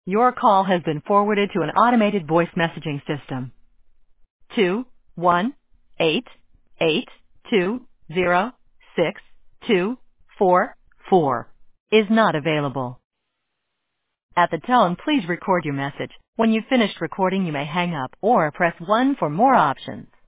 Your call has been forwarded to an automated voice messaging system. 21882062244 is not available. At the tone, please record your message. When you've finished recording, you may hang up or press 1 for more options.